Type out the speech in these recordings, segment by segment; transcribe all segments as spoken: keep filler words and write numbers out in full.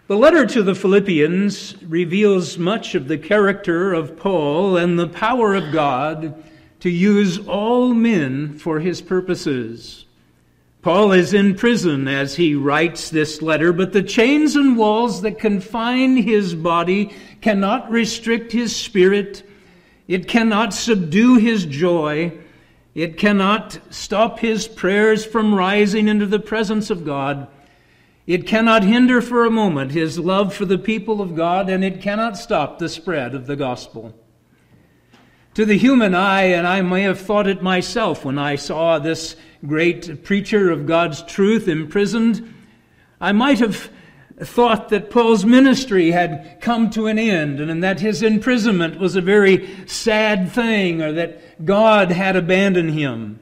The letter to the Philippians reveals much of the character of Paul and the power of God to use all men for his purposes. Paul is in prison as he writes this letter, but the chains and walls that confine his body cannot restrict his spirit. It cannot subdue his joy. It cannot stop his prayers from rising into the presence of God. It cannot hinder for a moment his love for the people of God, and it cannot stop the spread of the gospel. To the human eye, and I may have thought it myself when I saw this great preacher of God's truth imprisoned, I might have thought that Paul's ministry had come to an end and that his imprisonment was a very sad thing, or that God had abandoned him.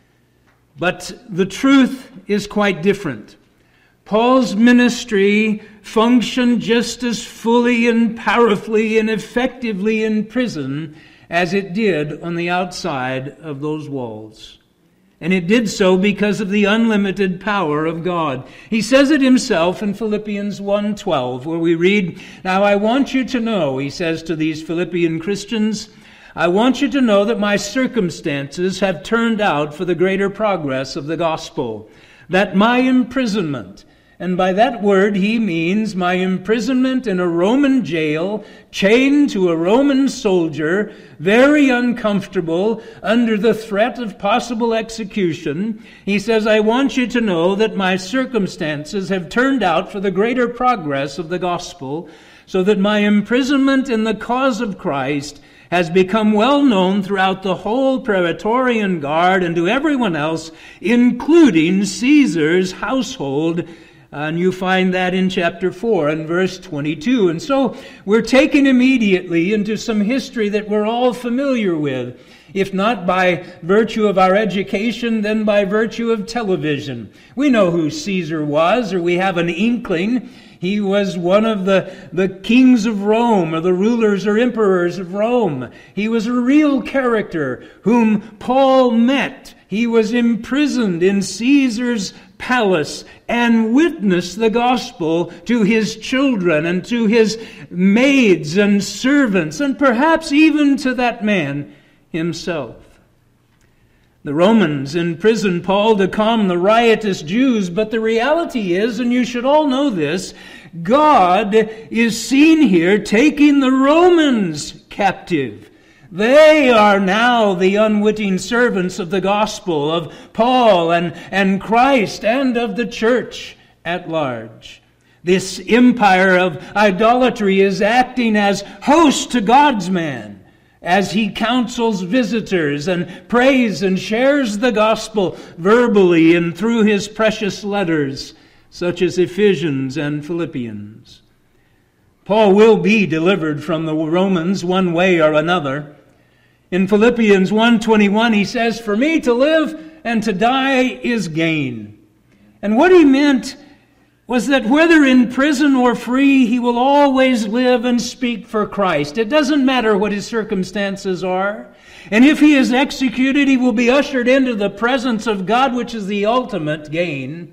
But the truth is quite different. Paul's ministry functioned just as fully and powerfully and effectively in prison as it did on the outside of those walls. And it did so because of the unlimited power of God. He says it himself in Philippians one twelve, where we read, "Now I want you to know," he says to these Philippian Christians, "I want you to know that my circumstances have turned out for the greater progress of the gospel, that my imprisonment," and by that word he means my imprisonment in a Roman jail, chained to a Roman soldier, very uncomfortable, under the threat of possible execution. He says, "I want you to know that my circumstances have turned out for the greater progress of the gospel, so that my imprisonment in the cause of Christ has become well known throughout the whole Praetorian Guard and to everyone else, including Caesar's household." And you find that in chapter four and verse twenty-two. And so we're taken immediately into some history that we're all familiar with, if not by virtue of our education, then by virtue of television. We know who Caesar was, or we have an inkling. He was one of the, the kings of Rome, or the rulers or emperors of Rome. He was a real character whom Paul met. He was imprisoned in Caesar's palace and witnessed the gospel to his children and to his maids and servants, and perhaps even to that man himself. The Romans imprisoned Paul to calm the riotous Jews, but the reality is, and you should all know this, God is seen here taking the Romans captive. They are now the unwitting servants of the gospel, of Paul and, and Christ and of the church at large. This empire of idolatry is acting as host to God's man, as he counsels visitors and prays and shares the gospel verbally and through his precious letters, such as Ephesians and Philippians. Paul will be delivered from the Romans one way or another. In Philippians one twenty-one, he says, "For me to live and to die is gain." And what he meant was that whether in prison or free, he will always live and speak for Christ. It doesn't matter what his circumstances are. And if he is executed, he will be ushered into the presence of God, which is the ultimate gain.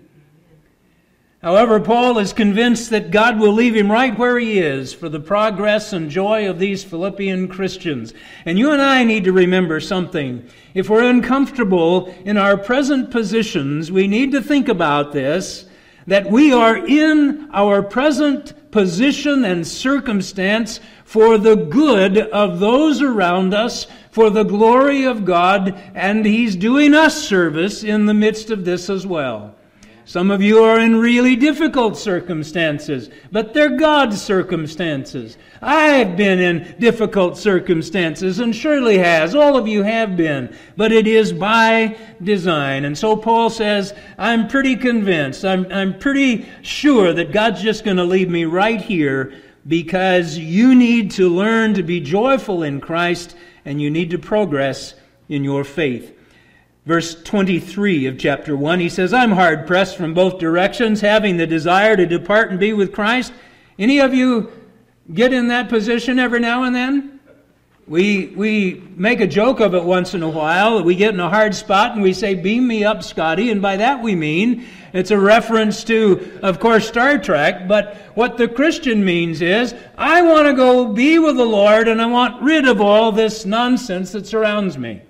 However, Paul is convinced that God will leave him right where he is for the progress and joy of these Philippian Christians. And you and I need to remember something. If we're uncomfortable in our present positions, we need to think about this, that we are in our present position and circumstance for the good of those around us, for the glory of God, and He's doing us service in the midst of this as well. Some of you are in really difficult circumstances, but they're God's circumstances. I've been in difficult circumstances, and surely has. All of you have been. But it is by design. And so Paul says, I'm pretty convinced, I'm, I'm pretty sure that God's just going to leave me right here, because you need to learn to be joyful in Christ, and you need to progress in your faith. Verse twenty-three of chapter one, he says, I'm hard pressed from both directions, having the desire to depart and be with Christ. Any of you get in that position every now and then? We we make a joke of it once in a while. We get in a hard spot and we say, "Beam me up, Scotty." And by that we mean it's a reference to, of course, Star Trek. But what the Christian means is, I want to go be with the Lord and I want rid of all this nonsense that surrounds me.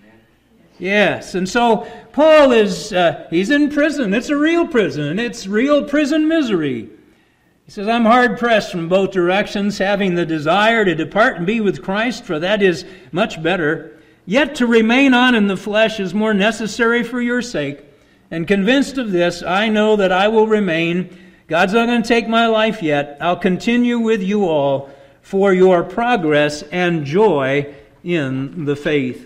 Yes, and so Paul is, uh, he's in prison. It's a real prison. It's real prison misery. He says, I'm hard-pressed from both directions, having the desire to depart and be with Christ, for that is much better. Yet to remain on in the flesh is more necessary for your sake. And convinced of this, I know that I will remain. God's not going to take my life yet. I'll continue with you all for your progress and joy in the faith.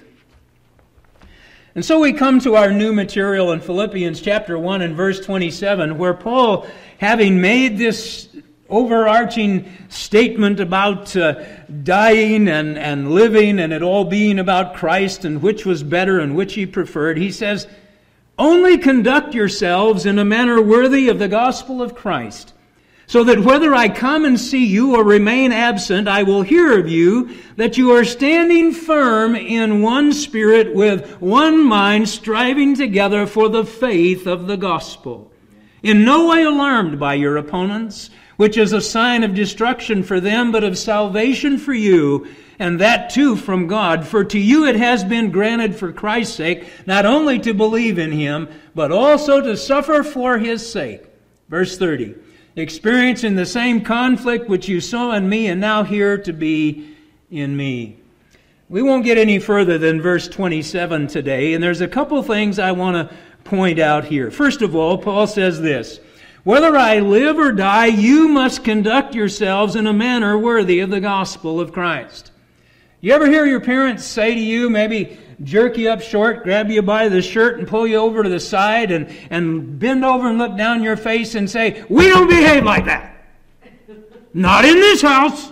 And so we come to our new material in Philippians chapter one and verse twenty-seven, where Paul, having made this overarching statement about uh, dying and, and living and it all being about Christ and which was better and which he preferred, he says, only conduct yourselves in a manner worthy of the gospel of Christ, so that whether I come and see you or remain absent, I will hear of you that you are standing firm in one spirit with one mind, striving together for the faith of the gospel. In no way alarmed by your opponents, which is a sign of destruction for them, but of salvation for you, and that too from God. For to you it has been granted for Christ's sake, not only to believe in Him, but also to suffer for His sake. Verse thirty. Experiencing the same conflict which you saw in me and now hear to be in me. We won't get any further than verse twenty-seven today, and there's a couple things I want to point out here. First of all, Paul says this, whether I live or die, you must conduct yourselves in a manner worthy of the gospel of Christ. You ever hear your parents say to you, maybe jerk you up short, grab you by the shirt and pull you over to the side and, and bend over and look down your face and say, we don't behave like that. Not in this house.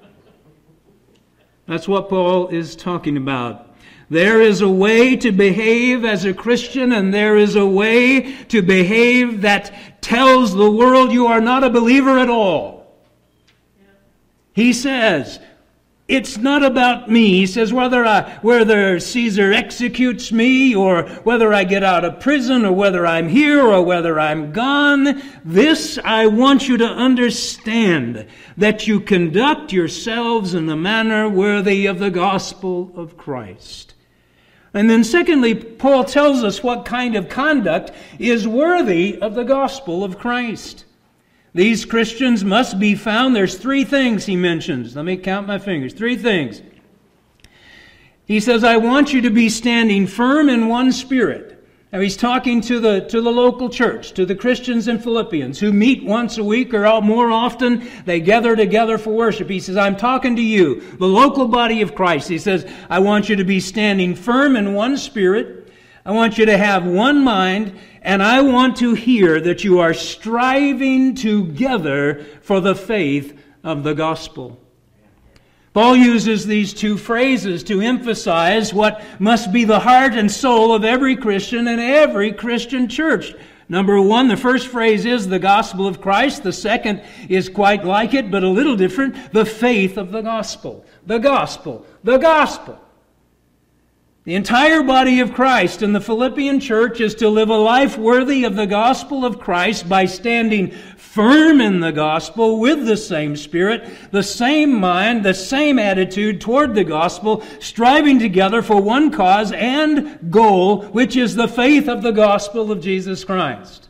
That's what Paul is talking about. There is a way to behave as a Christian, and there is a way to behave that tells the world you are not a believer at all. He says, it's not about me. He says, whether I, whether Caesar executes me, or whether I get out of prison, or whether I'm here, or whether I'm gone, this I want you to understand, that you conduct yourselves in a manner worthy of the gospel of Christ. And then secondly, Paul tells us what kind of conduct is worthy of the gospel of Christ. These Christians must be found. There's three things he mentions. Let me count my fingers. Three things. He says, I want you to be standing firm in one spirit. Now he's talking to the, to the local church, to the Christians in Philippians who meet once a week or more often. They gather together for worship. He says, I'm talking to you, the local body of Christ. He says, I want you to be standing firm in one spirit. I want you to have one mind, and I want to hear that you are striving together for the faith of the gospel. Paul uses these two phrases to emphasize what must be the heart and soul of every Christian and every Christian church. Number one, the first phrase is the gospel of Christ. The second is quite like it, but a little different, the faith of the gospel. The gospel. The gospel. The entire body of Christ in the Philippian church is to live a life worthy of the gospel of Christ by standing firm in the gospel with the same spirit, the same mind, the same attitude toward the gospel, striving together for one cause and goal, which is the faith of the gospel of Jesus Christ.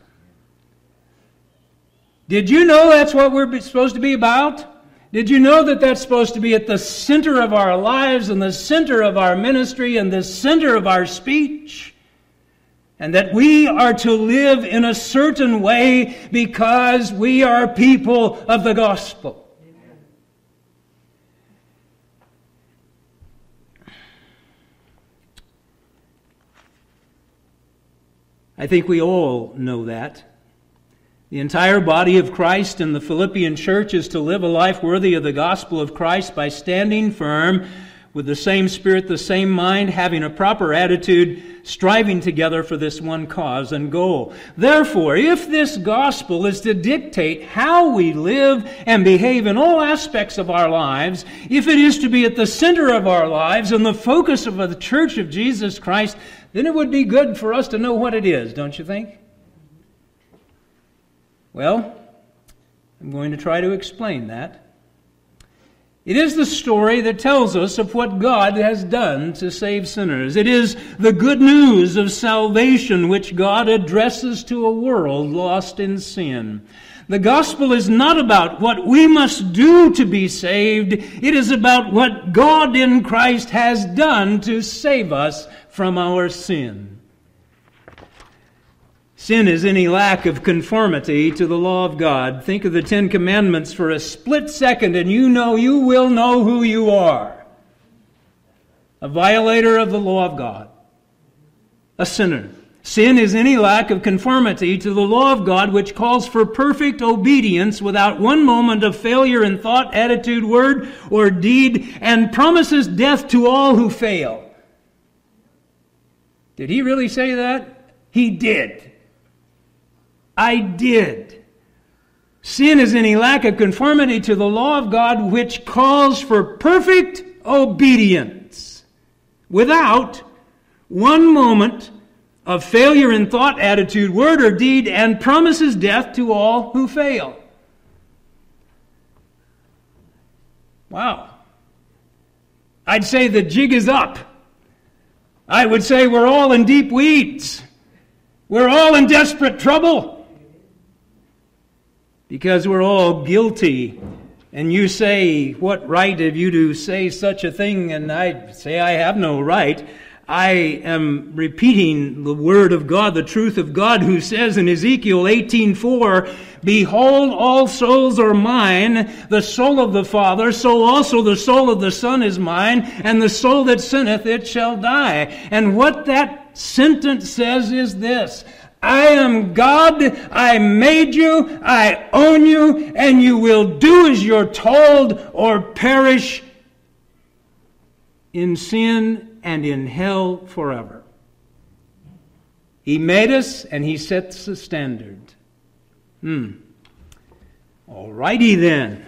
Did you know that's what we're supposed to be about? Did you know that that's supposed to be at the center of our lives and the center of our ministry and the center of our speech? And that we are to live in a certain way because we are people of the gospel. I think we all know that. The entire body of Christ in the Philippian church is to live a life worthy of the gospel of Christ by standing firm with the same spirit, the same mind, having a proper attitude, striving together for this one cause and goal. Therefore, if this gospel is to dictate how we live and behave in all aspects of our lives, if it is to be at the center of our lives and the focus of the Church of Jesus Christ, then it would be good for us to know what it is, don't you think? Well, I'm going to try to explain that. It is the story that tells us of what God has done to save sinners. It is the good news of salvation which God addresses to a world lost in sin. The gospel is not about what we must do to be saved. It is about what God in Christ has done to save us from our sin. Sin is any lack of conformity to the law of God. Think of the Ten Commandments for a split second and you know, you will know who you are. A violator of the law of God. A sinner. Sin is any lack of conformity to the law of God which calls for perfect obedience without one moment of failure in thought, attitude, word, or deed, and promises death to all who fail. Did he really say that? He did. I did. Sin is any lack of conformity to the law of God which calls for perfect obedience without one moment of failure in thought, attitude, word, or deed, and promises death to all who fail. Wow. I'd say the jig is up. I would say we're all in deep weeds. We're all in desperate trouble. Because we're all guilty. And you say, what right have you to say such a thing? And I say, I have no right. I am repeating the word of God, the truth of God, who says in Ezekiel eighteen four, behold, all souls are mine, the soul of the Father, so also the soul of the Son is mine, and the soul that sinneth, it shall die. And what that sentence says is this: I am God, I made you, I own you, and you will do as you're told or perish in sin and in hell forever. He made us and He sets the standard. Hmm. Alrighty then.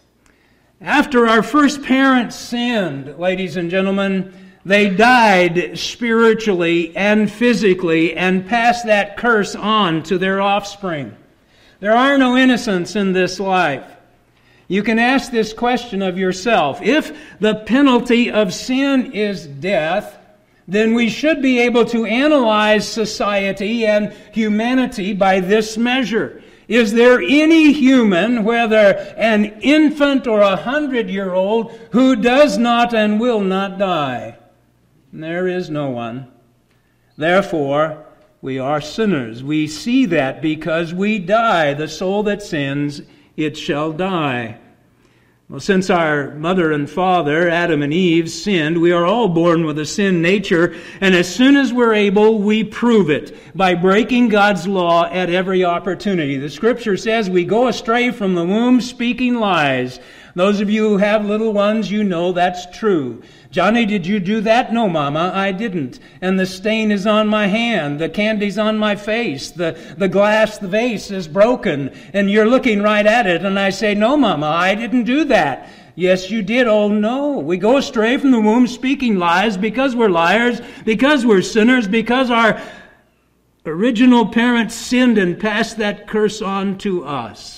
After our first parents sinned, ladies and gentlemen, they died spiritually and physically and passed that curse on to their offspring. There are no innocents in this life. You can ask this question of yourself. If the penalty of sin is death, then we should be able to analyze society and humanity by this measure. Is there any human, whether an infant or a hundred-year-old, who does not and will not die? There is no one. Therefore, we are sinners. We see that because we die. The soul that sins, it shall die. Well, since our mother and father, Adam and Eve, sinned, we are all born with a sin nature, and as soon as we're able, we prove it by breaking God's law at every opportunity. The Scripture says we go astray from the womb speaking lies. Those of you who have little ones, you know that's true. Johnny, did you do that? No, Mama, I didn't. And the stain is on my hand. The candy's on my face. The, the glass, the vase is broken. And you're looking right at it. And I say, no, Mama, I didn't do that. Yes, you did. Oh, no. We go astray from the womb speaking lies because we're liars, because we're sinners, because our original parents sinned and passed that curse on to us.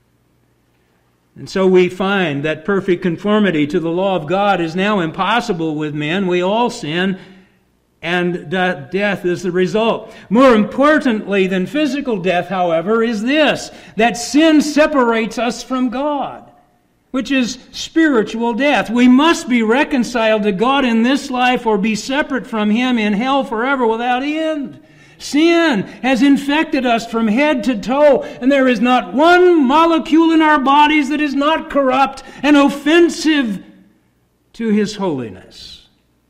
And so we find that perfect conformity to the law of God is now impossible with men. We all sin, and death is the result. More importantly than physical death, however, is this: that sin separates us from God, which is spiritual death. We must be reconciled to God in this life or be separate from Him in hell forever without end. Sin has infected us from head to toe, and there is not one molecule in our bodies that is not corrupt and offensive to His holiness.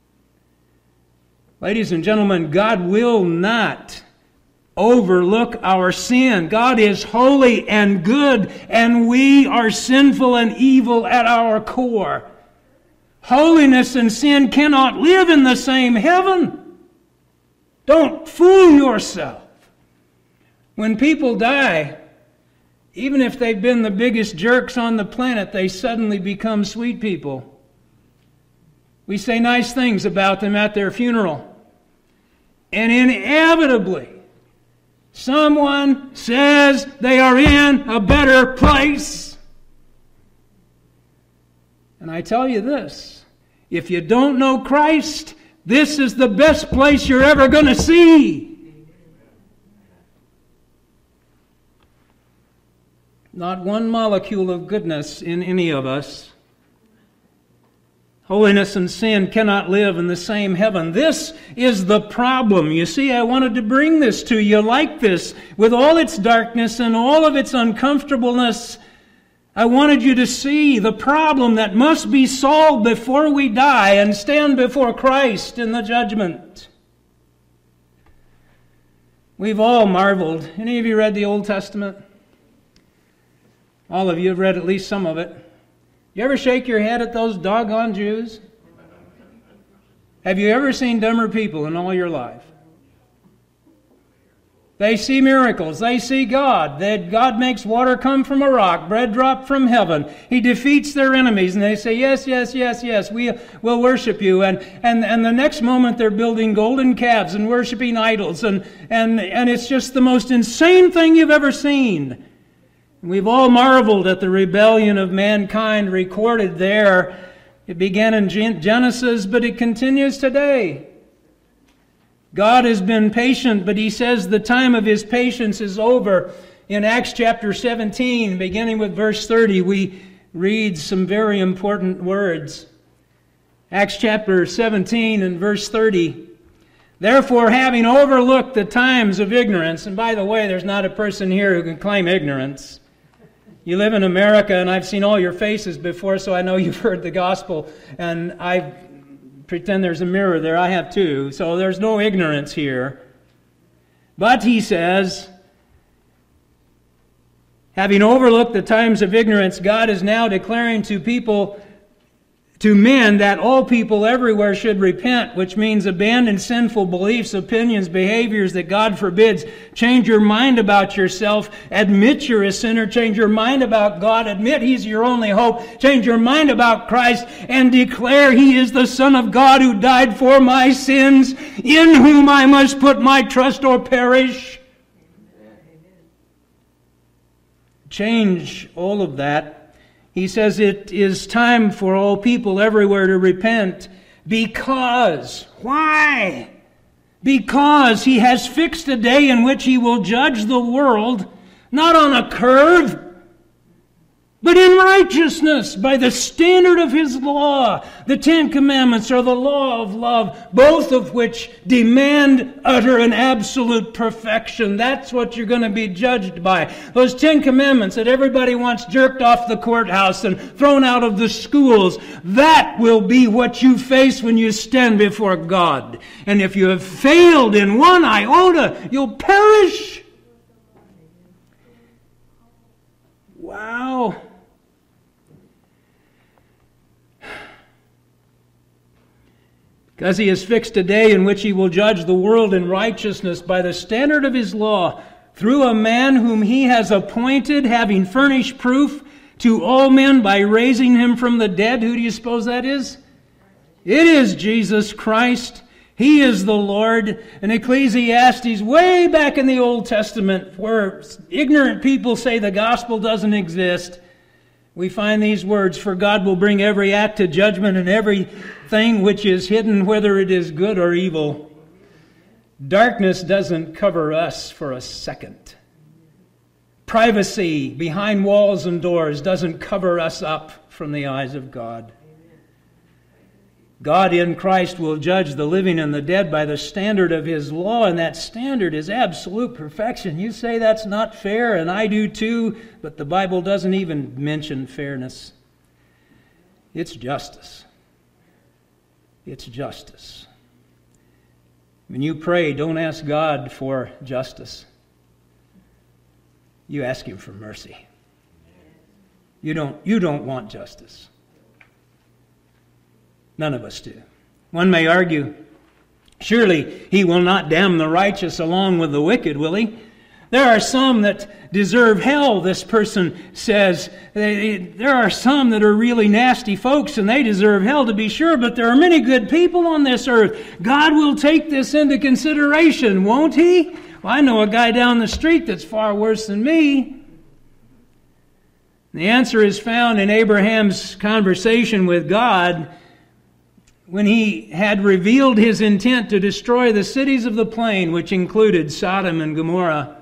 Ladies and gentlemen, God will not overlook our sin. God is holy and good, and we are sinful and evil at our core. Holiness and sin cannot live in the same heaven. Don't fool yourself. When people die, even if they've been the biggest jerks on the planet, they suddenly become sweet people. We say nice things about them at their funeral. And inevitably, someone says they are in a better place. And I tell you this, if you don't know Christ, this is the best place you're ever going to see. Not one molecule of goodness in any of us. Holiness and sin cannot live in the same heaven. This is the problem. You see, I wanted to bring this to you like this. With all its darkness and all of its uncomfortableness, I wanted you to see the problem that must be solved before we die and stand before Christ in the judgment. We've all marveled. Any of you read the Old Testament? All of you have read at least some of it. You ever shake your head at those doggone Jews? Have you ever seen dumber people in all your life? They see miracles. They see God. That God makes water come from a rock, bread drop from heaven. He defeats their enemies, and they say, yes, yes, yes, yes, we will worship you. And, and, and the next moment they're building golden calves and worshiping idols. And, and, and it's just the most insane thing you've ever seen. We've all marveled at the rebellion of mankind recorded there. It began in Genesis, but it continues today. God has been patient, but He says the time of His patience is over. In Acts chapter seventeen, beginning with verse thirty, we read some very important words. Acts chapter seventeen and verse thirty. Therefore, having overlooked the times of ignorance, and by the way, there's not a person here who can claim ignorance. You live in America, and I've seen all your faces before, so I know you've heard the gospel, and I pretend there's a mirror there. I have too, so there's no ignorance here. But, he says, having overlooked the times of ignorance, God is now declaring to people, to men, that all people everywhere should repent, which means abandon sinful beliefs, opinions, behaviors that God forbids. Change your mind about yourself. Admit you're a sinner. Change your mind about God. Admit He's your only hope. Change your mind about Christ and declare He is the Son of God who died for my sins, in whom I must put my trust or perish. Change all of that. He says it is time for all people everywhere to repent because, why? Because He has fixed a day in which He will judge the world, not on a curve, but in righteousness, by the standard of His law. The Ten Commandments are the law of love, both of which demand utter and absolute perfection. That's what you're going to be judged by. Those Ten Commandments that everybody wants jerked off the courthouse and thrown out of the schools, that will be what you face when you stand before God. And if you have failed in one iota, you'll perish. Wow. Because He has fixed a day in which He will judge the world in righteousness by the standard of His law, through a man whom He has appointed, having furnished proof to all men by raising Him from the dead. Who do you suppose that is? It is Jesus Christ. He is the Lord. In Ecclesiastes, way back in the Old Testament, where ignorant people say the gospel doesn't exist, we find these words, for God will bring every act to judgment and everything which is hidden, whether it is good or evil. Darkness doesn't cover us for a second. Privacy behind walls and doors doesn't cover us up from the eyes of God. God in Christ will judge the living and the dead by the standard of His law, and that standard is absolute perfection. You say that's not fair, and I do too, but the Bible doesn't even mention fairness. It's justice. It's justice. When you pray, don't ask God for justice. You ask Him for mercy. You don't, you don't want justice. None of us do. One may argue, surely he will not damn the righteous along with the wicked, will he? There are some that deserve hell, this person says. There are some that are really nasty folks, and they deserve hell to be sure, but there are many good people on this earth. God will take this into consideration, won't he? Well, I know a guy down the street that's far worse than me. The answer is found in Abraham's conversation with God when he had revealed his intent to destroy the cities of the plain, which included Sodom and Gomorrah.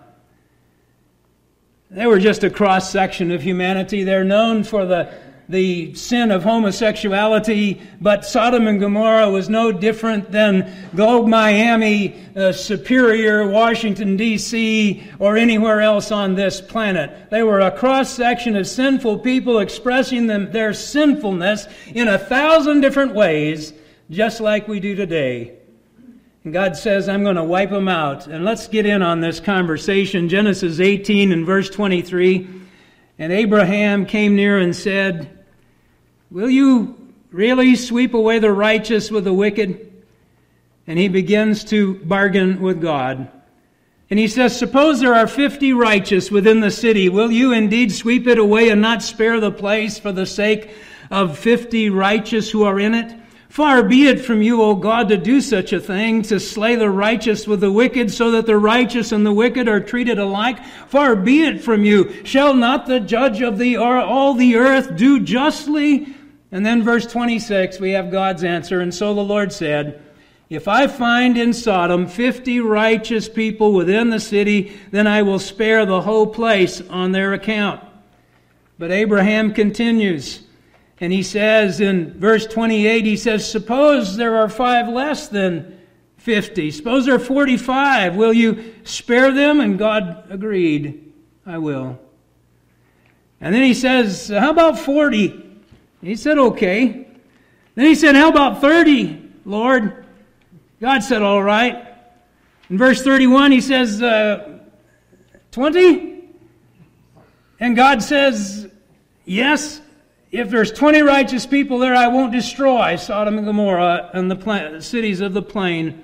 They were just a cross-section of humanity. They're known for the, the sin of homosexuality, but Sodom and Gomorrah was no different than Globe, Miami, uh, Superior, Washington, D C, or anywhere else on this planet. They were a cross-section of sinful people expressing them, their sinfulness in a thousand different ways, just like we do today. And God says, I'm going to wipe them out. And let's get in on this conversation. Genesis eighteen and verse twenty-three. And Abraham came near and said, will you really sweep away the righteous with the wicked? And he begins to bargain with God. And he says, suppose there are fifty righteous within the city. Will you indeed sweep it away and not spare the place for the sake of fifty righteous who are in it? Far be it from you, O God, to do such a thing, to slay the righteous with the wicked, so that the righteous and the wicked are treated alike. Far be it from you. Shall not the judge of the or all the earth do justly? And then verse twenty-six, we have God's answer. And so the Lord said, if I find in Sodom fifty righteous people within the city, then I will spare the whole place on their account. But Abraham continues. And he says in verse twenty-eight, he says, suppose there are five less than fifty. Suppose there are forty-five. Will you spare them? And God agreed, I will. And then he says, how about forty? He said, okay. Then he said, how about thirty, Lord? God said, all right. In verse thirty-one, he says, uh, twenty? And God says, yes. If there's twenty righteous people there, I won't destroy Sodom and Gomorrah and the pla- cities of the plain.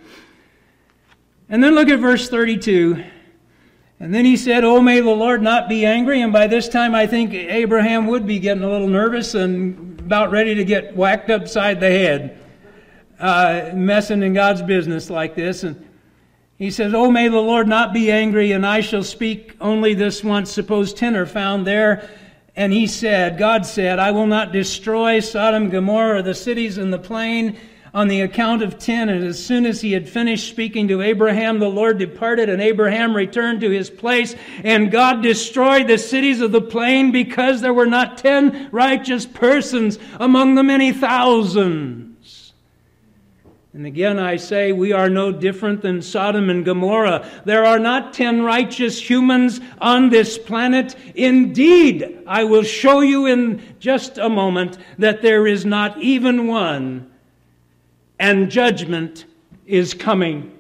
And then look at verse thirty-two. And then he said, oh, may the Lord not be angry. And by this time, I think Abraham would be getting a little nervous and about ready to get whacked upside the head, uh, messing in God's business like this. And he says, oh, may the Lord not be angry, and I shall speak only this once. Suppose ten are found there. And he said, God said, I will not destroy Sodom, Gomorrah, or the cities in the plain on the account of ten. And as soon as he had finished speaking to Abraham, the Lord departed, and Abraham returned to his place. And God destroyed the cities of the plain because there were not ten righteous persons among the many thousands. And again I say, we are no different than Sodom and Gomorrah. There are not ten righteous humans on this planet. Indeed, I will show you in just a moment that there is not even one, and judgment is coming.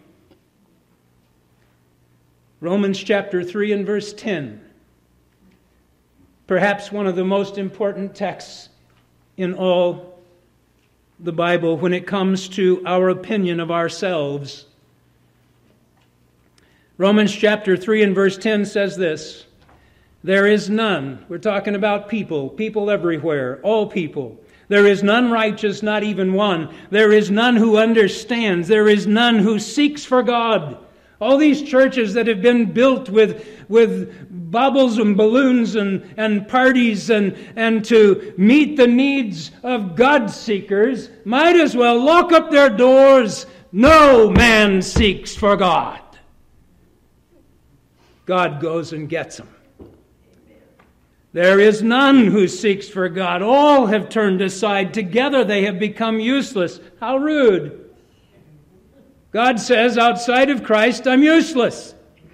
Romans chapter three and verse ten. Perhaps one of the most important texts in all the Bible when it comes to our opinion of ourselves. Romans chapter three and verse ten says this, there is none, we're talking about people, people everywhere, all people. There is none righteous, not even one. There is none who understands. There is none who seeks for God. All these churches that have been built with, with bubbles and balloons and, and parties and, and to meet the needs of God seekers might as well lock up their doors. No man seeks for God. God goes and gets them. There is none who seeks for God. All have turned aside. Together they have become useless. How rude. God says, outside of Christ, I'm useless.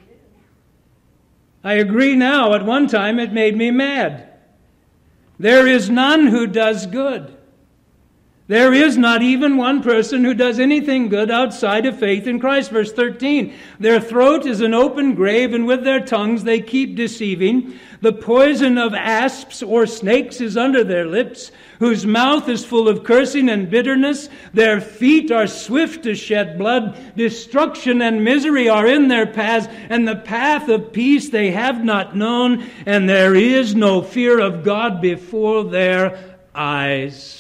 I agree now. At one time, it made me mad. There is none who does good. There is not even one person who does anything good outside of faith in Christ. Verse thirteen, their throat is an open grave, and with their tongues they keep deceiving. The poison of asps or snakes is under their lips, whose mouth is full of cursing and bitterness. Their feet are swift to shed blood. Destruction and misery are in their paths, and the path of peace they have not known, and there is no fear of God before their eyes.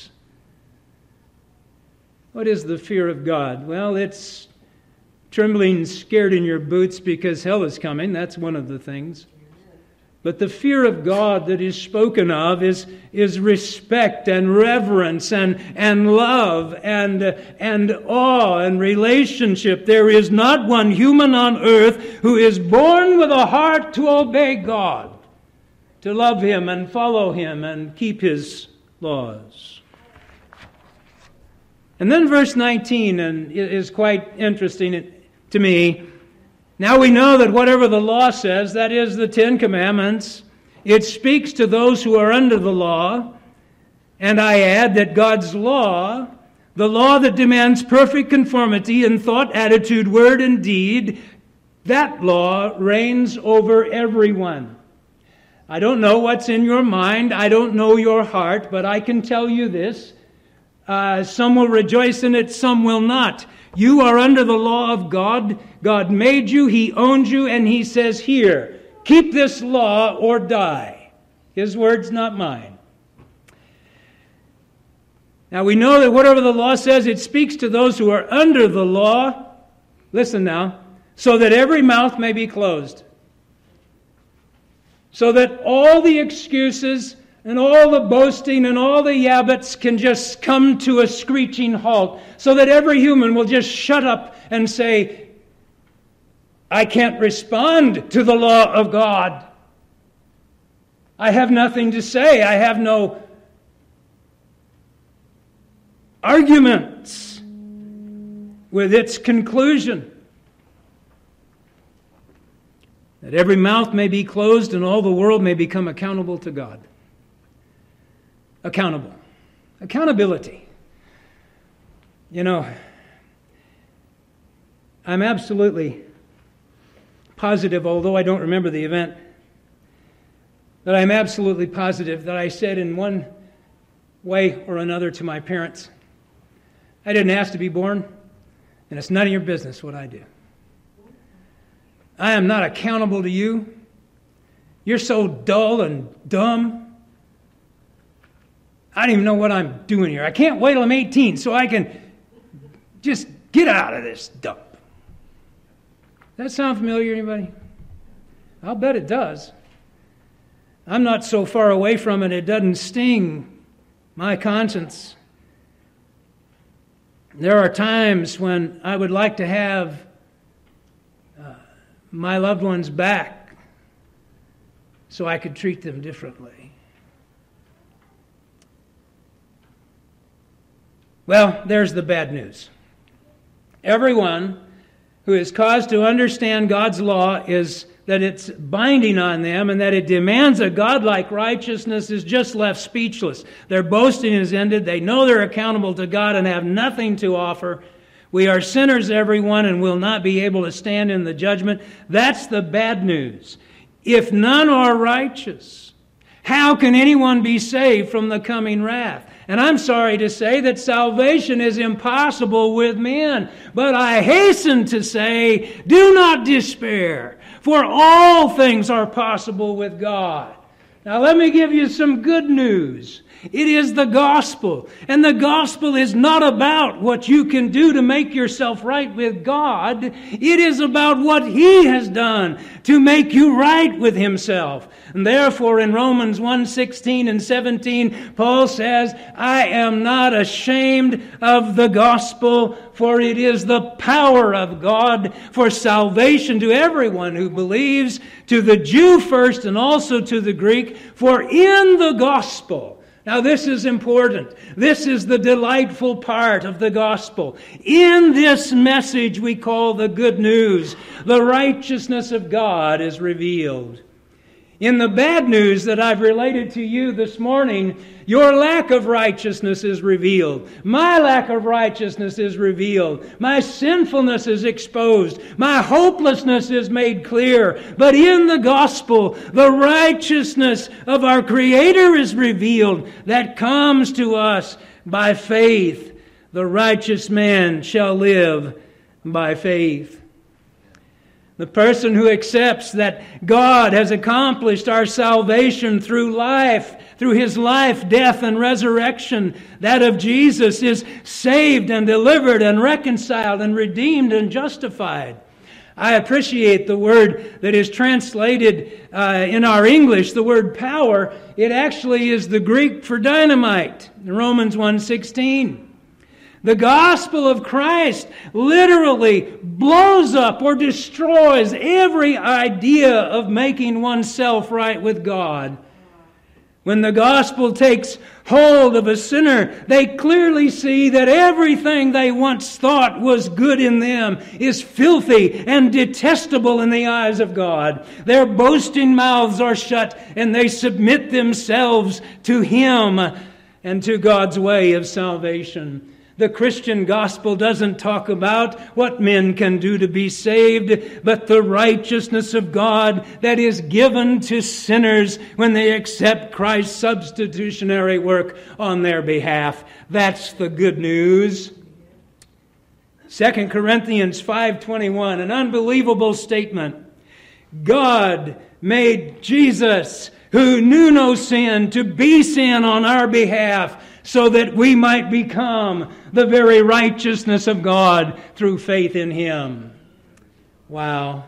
What is the fear of God? Well, it's trembling, scared in your boots because hell is coming. That's one of the things. But the fear of God that is spoken of is, is respect and reverence and, and love and, and awe and relationship. There is not one human on earth who is born with a heart to obey God, to love Him and follow Him and keep His laws. And then verse nineteen and is quite interesting to me. Now we know that whatever the law says, that is the Ten Commandments, it speaks to those who are under the law. And I add that God's law, the law that demands perfect conformity in thought, attitude, word, and deed, that law reigns over everyone. I don't know what's in your mind. I don't know your heart, but I can tell you this. Uh, some will rejoice in it, some will not. You are under the law of God. God made you, He owns you, and He says, here, keep this law or die. His words, not mine. Now we know that whatever the law says, it speaks to those who are under the law. Listen now. So that every mouth may be closed. So that all the excuses and all the boasting and all the yabbits can just come to a screeching halt, so that every human will just shut up and say, I can't respond to the law of God. I have nothing to say. I have no arguments with its conclusion. That every mouth may be closed and all the world may become accountable to God. Accountable. Accountability. You know, I'm absolutely positive, although I don't remember the event, that I'm absolutely positive that I said in one way or another to my parents, I didn't ask to be born, and it's none of your business what I do. I am not accountable to you. You're so dull and dumb. I don't even know what I'm doing here. I can't wait till I'm eighteen so I can just get out of this dump. Does that sound familiar, anybody? I'll bet it does. I'm not so far away from it, it doesn't sting my conscience. There are times when I would like to have uh, my loved ones back so I could treat them differently. Well, there's the bad news. Everyone who is caused to understand God's law is that it's binding on them and that it demands a godlike righteousness is just left speechless. Their boasting is ended. They know they're accountable to God and have nothing to offer. We are sinners, everyone, and will not be able to stand in the judgment. That's the bad news. If none are righteous, how can anyone be saved from the coming wrath? And I'm sorry to say that salvation is impossible with men. But I hasten to say, do not despair, for all things are possible with God. Now let me give you some good news. It is the gospel. And the gospel is not about what you can do to make yourself right with God. It is about what He has done to make you right with Himself. And therefore in Romans one sixteen and seventeen, Paul says, I am not ashamed of the gospel, for it is the power of God for salvation to everyone who believes, to the Jew first and also to the Greek. For in the gospel, now this is important. This is the delightful part of the gospel. In this message we call the good news, the righteousness of God is revealed. In the bad news that I've related to you this morning, your lack of righteousness is revealed. My lack of righteousness is revealed. My sinfulness is exposed. My hopelessness is made clear. But in the gospel, the righteousness of our Creator is revealed that comes to us by faith. The righteous man shall live by faith. The person who accepts that God has accomplished our salvation through life, through His life, death, and resurrection, that of Jesus, is saved and delivered and reconciled and redeemed and justified. I appreciate the word that is translated uh, in our English, the word power. It actually is the Greek for dynamite, Romans one sixteen. The gospel of Christ literally blows up or destroys every idea of making oneself right with God. When the gospel takes hold of a sinner, they clearly see that everything they once thought was good in them is filthy and detestable in the eyes of God. Their boasting mouths are shut and they submit themselves to Him and to God's way of salvation. The Christian gospel doesn't talk about what men can do to be saved, but the righteousness of God that is given to sinners when they accept Christ's substitutionary work on their behalf. That's the good news. Second Corinthians five twenty-one, an unbelievable statement. God made Jesus, who knew no sin, to be sin on our behalf, so that we might become the very righteousness of God through faith in Him. Wow.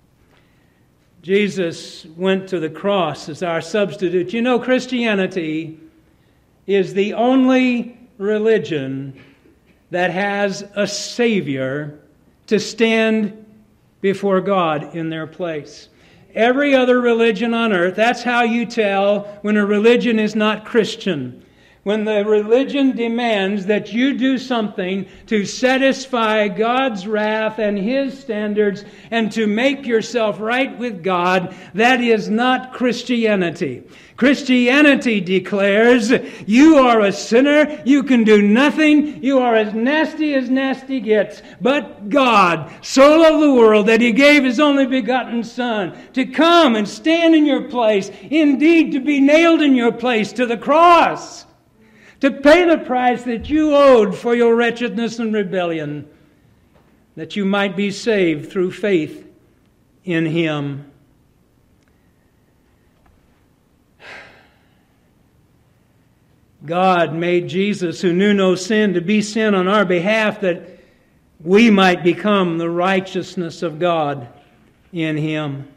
Jesus went to the cross as our substitute. You know, Christianity is the only religion that has a Savior to stand before God in their place. Every other religion on earth, that's how you tell when a religion is not Christian. When the religion demands that you do something to satisfy God's wrath and His standards and to make yourself right with God, that is not Christianity. Christianity declares you are a sinner, you can do nothing, you are as nasty as nasty gets. But God so loved the world that He gave His only begotten Son to come and stand in your place, indeed to be nailed in your place to the cross, to pay the price that you owed for your wretchedness and rebellion, that you might be saved through faith in Him. God made Jesus, who knew no sin, to be sin on our behalf, that we might become the righteousness of God in Him.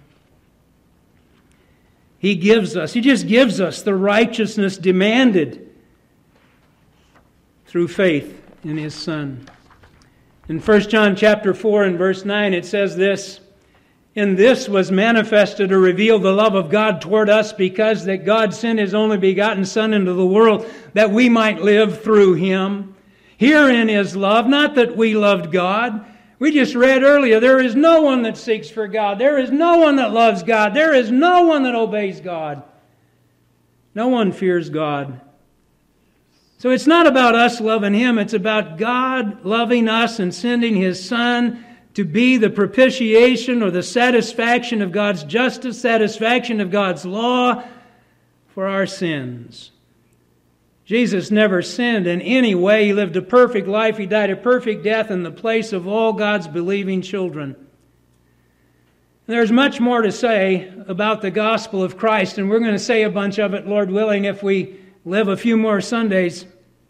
He gives us, He just gives us the righteousness demanded through faith in His Son. In First John chapter four and verse nine, it says this, "In this was manifested or revealed the love of God toward us, because that God sent His only begotten Son into the world, that we might live through Him. Herein is love, not that we loved God." We just read earlier, there is no one that seeks for God. There is no one that loves God. There is no one that obeys God. No one fears God. So it's not about us loving Him. It's about God loving us and sending His Son to be the propitiation or the satisfaction of God's justice, satisfaction of God's law for our sins. Jesus never sinned in any way. He lived a perfect life. He died a perfect death in the place of all God's believing children. There's much more to say about the gospel of Christ, and we're going to say a bunch of it, Lord willing, if we live a few more Sundays.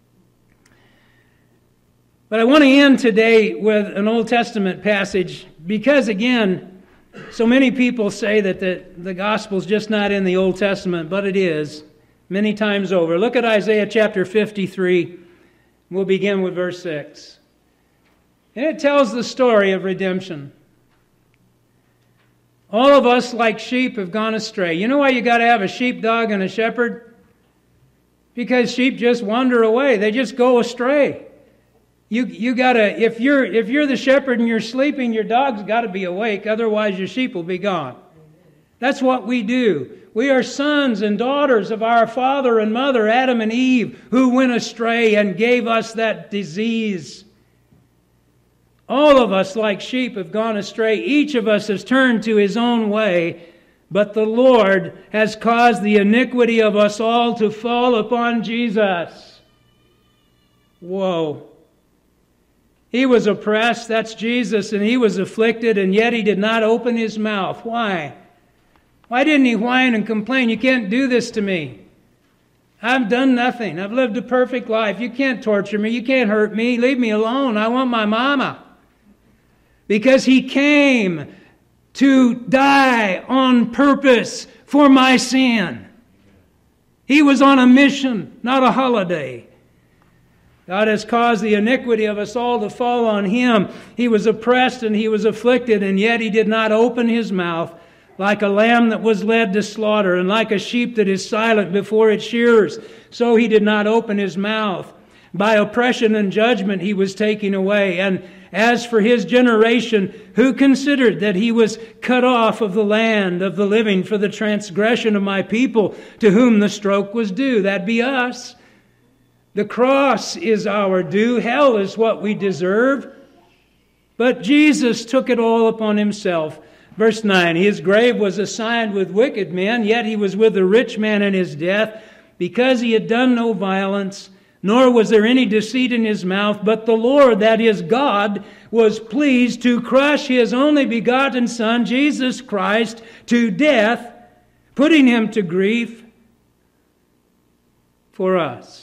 But I want to end today with an Old Testament passage because, again, so many people say that the, the gospel's just not in the Old Testament, but it is many times over. Look at Isaiah chapter fifty-three. We'll begin with verse six. And it tells the story of redemption. All of us, like sheep, have gone astray. You know why you got to have a sheepdog and a shepherd? Because sheep just wander away. They just go astray. You you gotta if you're if you're the shepherd and you're sleeping, your dog's got to be awake. Otherwise, your sheep will be gone. That's what we do. We are sons and daughters of our father and mother, Adam and Eve, who went astray and gave us that disease. All of us, like sheep, have gone astray. Each of us has turned to his own way. But the Lord has caused the iniquity of us all to fall upon Jesus. Whoa. He was oppressed, that's Jesus, and he was afflicted, and yet he did not open his mouth. Why? Why didn't he whine and complain? You can't do this to me. I've done nothing. I've lived a perfect life. You can't torture me. You can't hurt me. Leave me alone. I want my mama. Because he came to die on purpose for my sin. He was on a mission, not a holiday. God has caused the iniquity of us all to fall on him. He was oppressed and he was afflicted, and yet he did not open his mouth. Like a lamb that was led to slaughter, and like a sheep that is silent before its shearers, so he did not open his mouth. By oppression and judgment he was taken away. And as for his generation, who considered that he was cut off of the land of the living for the transgression of my people, to whom the stroke was due? That'd be us. The cross is our due. Hell is what we deserve. But Jesus took it all upon himself. Verse nine, his grave was assigned with wicked men, yet he was with a rich man in his death, because he had done no violence, nor was there any deceit in his mouth. But the Lord, that is God, was pleased to crush his only begotten Son, Jesus Christ, to death, putting him to grief for us.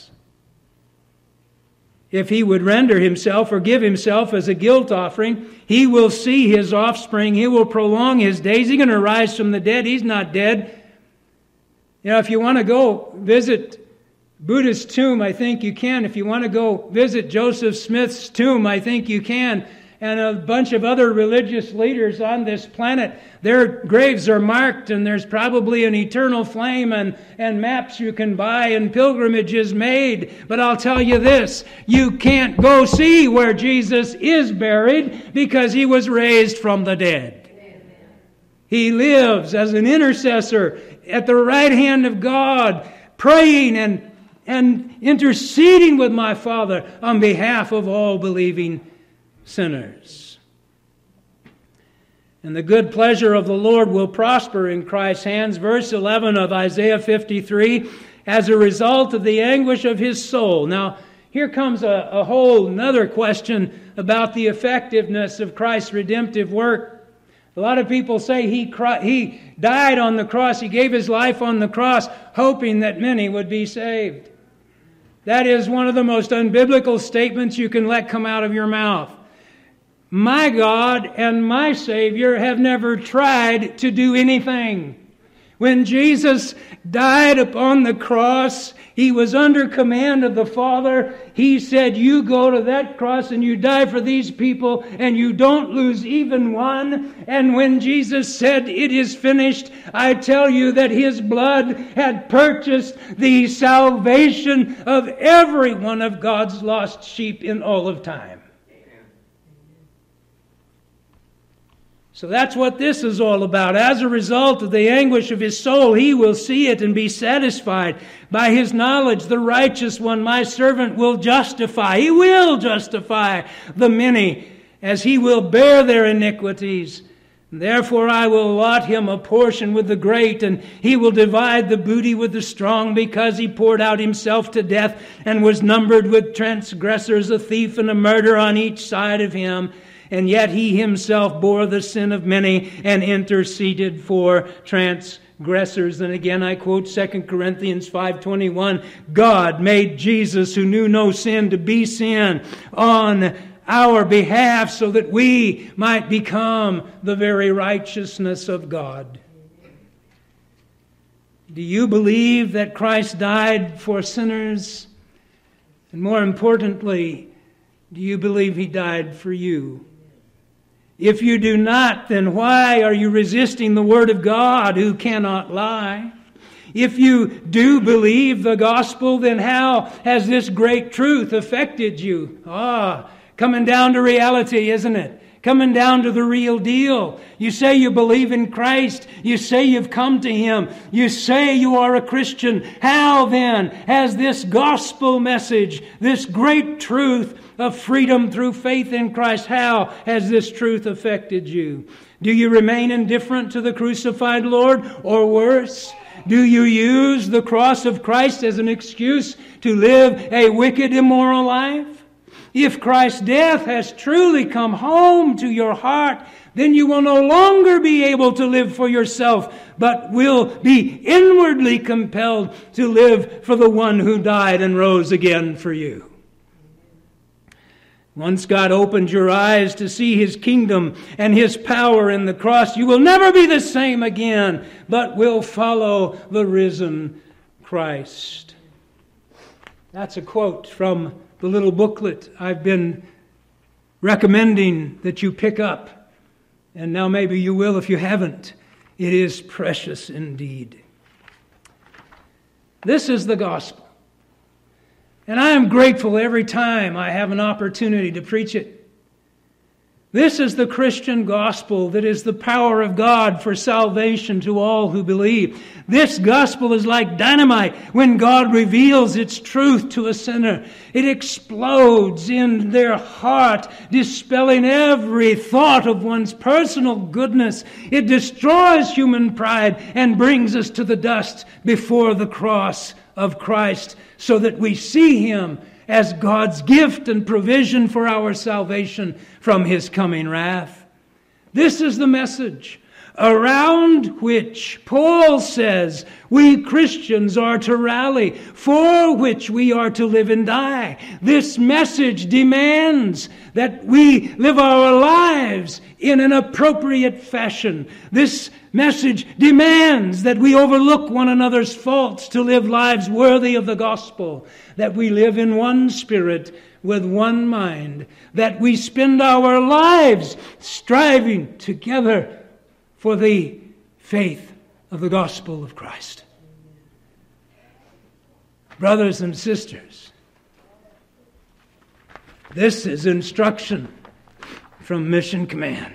If he would render himself or give himself as a guilt offering, he will see his offspring. He will prolong his days. He's going to rise from the dead. He's not dead. You know, if you want to go visit Buddha's tomb, I think you can. If you want to go visit Joseph Smith's tomb, I think you can. And a bunch of other religious leaders on this planet, their graves are marked, and there's probably an eternal flame and, and maps you can buy and pilgrimages made. But I'll tell you this, you can't go see where Jesus is buried because he was raised from the dead. Amen. He lives as an intercessor at the right hand of God, praying and, and interceding with my Father on behalf of all believing sinners. And the good pleasure of the Lord will prosper in Christ's hands. Verse eleven of Isaiah fifty-three, as a result of the anguish of his soul. Now, here comes a, a whole another question about the effectiveness of Christ's redemptive work. A lot of people say he, he died on the cross, he gave his life on the cross, hoping that many would be saved. That is one of the most unbiblical statements you can let come out of your mouth. My God and my Savior have never tried to do anything. When Jesus died upon the cross, he was under command of the Father. He said, you go to that cross and you die for these people and you don't lose even one. And when Jesus said, it is finished, I tell you that his blood had purchased the salvation of every one of God's lost sheep in all of time. So that's what this is all about. As a result of the anguish of his soul, he will see it and be satisfied. By his knowledge, the righteous one, my servant, will justify. He will justify the many, as he will bear their iniquities. Therefore I will allot him a portion with the great, and he will divide the booty with the strong, because he poured out himself to death and was numbered with transgressors, a thief and a murderer on each side of him. And yet he himself bore the sin of many and interceded for transgressors. And again I quote Second Corinthians five twenty-one. God made Jesus, who knew no sin, to be sin on our behalf, so that we might become the very righteousness of God. Do you believe that Christ died for sinners? And more importantly, do you believe he died for you? If you do not, then why are you resisting the Word of God, who cannot lie? If you do believe the gospel, then how has this great truth affected you? Ah, coming down to reality, isn't it? Coming down to the real deal. You say you believe in Christ. You say you've come to Him. You say you are a Christian. How then has this gospel message, this great truth of freedom through faith in Christ, how has this truth affected you? Do you remain indifferent to the crucified Lord, or worse? Do you use the cross of Christ as an excuse to live a wicked, immoral life? If Christ's death has truly come home to your heart, then you will no longer be able to live for yourself, but will be inwardly compelled to live for the one who died and rose again for you. Once God opened your eyes to see His kingdom and His power in the cross, you will never be the same again, but will follow the risen Christ. That's a quote from the little booklet I've been recommending that you pick up. And now maybe you will if you haven't. It is precious indeed. This is the gospel. And I am grateful every time I have an opportunity to preach it. This is the Christian gospel that is the power of God for salvation to all who believe. This gospel is like dynamite when God reveals its truth to a sinner. It explodes in their heart, dispelling every thought of one's personal goodness. It destroys human pride and brings us to the dust before the cross of Christ, so that we see Him as God's gift and provision for our salvation from His coming wrath. This is the message around which Paul says we Christians are to rally, for which we are to live and die. This message demands that we live our lives in an appropriate fashion. This message demands that we overlook one another's faults to live lives worthy of the gospel, that we live in one spirit with one mind, that we spend our lives striving together for the faith of the gospel of Christ. Brothers and sisters, this is instruction from Mission Command.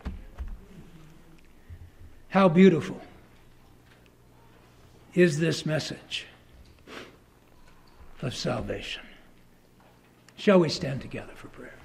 How beautiful is this message of salvation. Shall we stand together for prayer?